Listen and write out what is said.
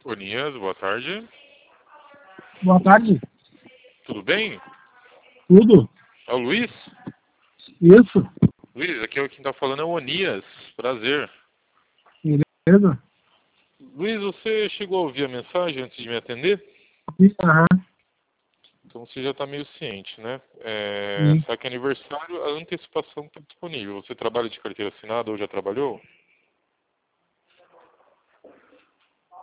Onias, boa tarde. Boa tarde. Tudo bem? Tudo? É o Luiz? Isso. Luiz, aqui quem tá falando é o Onias. Prazer. Beleza? Luiz, você chegou a ouvir a mensagem antes de me atender? Aham. Então você já está meio ciente, né? Sim. Só que aniversário, a antecipação está disponível. Você trabalha de carteira assinada ou já trabalhou?